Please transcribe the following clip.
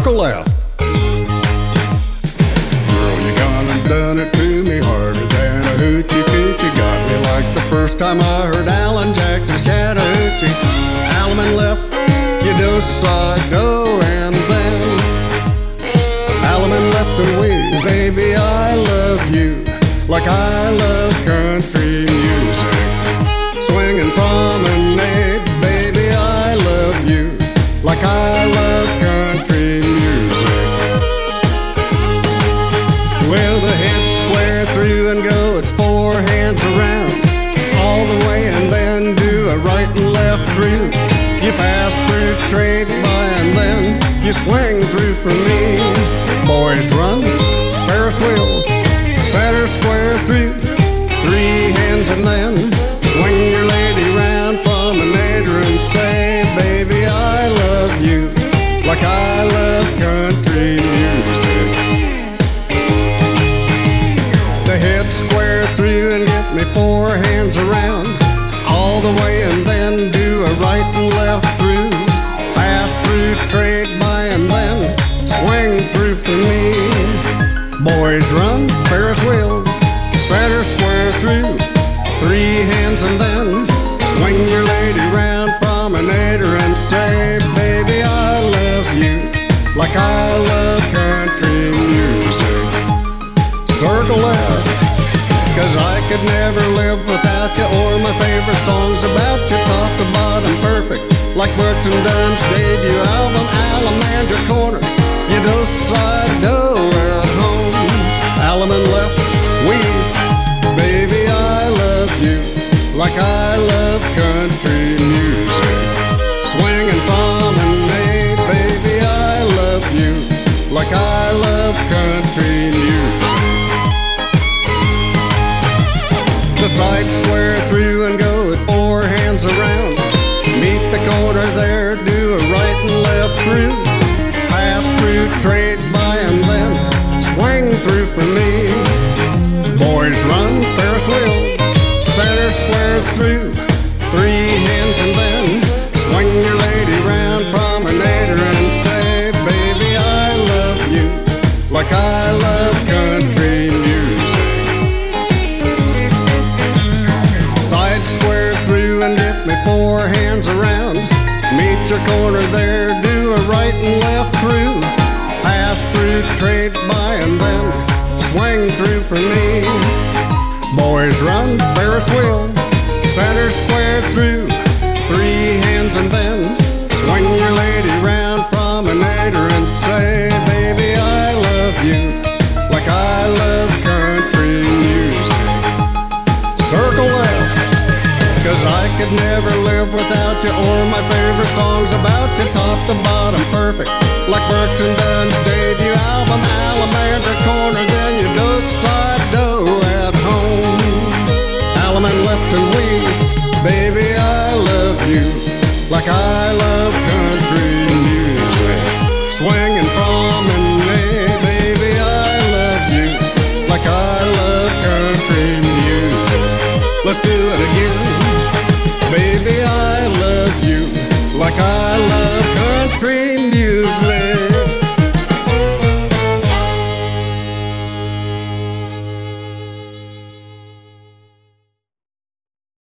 circle left. Girl, you gone and done it to me harder than a hoochie coochie. Got me like the first time I heard Alan Jackson's Chattahoochee. Allemande left, you know, saw it go, and then Allemande left and we, baby, I love you like I love country music. Swinging promenade, baby, I love you like I love country music. Well, the head's square through and go, it's four hands around, all the way, and then do a right and left through. You pass through, trade by, and then you swing through for me. Boys run, Ferris wheel, center square through, three hands, and then swing your lady round, promenade her and say, baby, I love you like I love country music. The head square through and get me four hands around, all the way, and then do a right and left through. Pass through, trade by, and then swing through for me. Boys run, Ferris wheel, center square through, three hands, and then swing your lady round, promenade her and say, baby, I love you like I love country music. Circle left, 'cause I could never live without you, or my favorite songs about you, top to bottom perfect, like Brooks and Dunn's debut album, Allemande Corner, you know, side do at home. Allemande left, we, baby, I love you like I love country music. Swinging promenade, baby, I love you like I love country music. The side square through and go, it's four hands around, meet the corner there, do a right and left through, pass through, trade by, and then swing through for me. Boys run, Ferris wheel, center square through, three hands, and then swing your lady round, promenade her and say, baby, I love you like I love country music. Side square through and get me four hands around, meet your corner there, do a right and left through, pass through, trade by, and then swing through for me. Boys run, Ferris wheel, center square through, three hands, and then swing your lady round, promenade her and say, baby, I love you like I love country music. Circle left, 'cause I could never live without you, or my favorite songs about you, top to bottom perfect, like Brooks and Dunn's debut album, Allemande Corner, then you do side do at home. Allemande left and we, baby, I love you like I love country music. Swinging promenade, baby, I love you like I love country music. Let's do it again. Baby, I love you like I love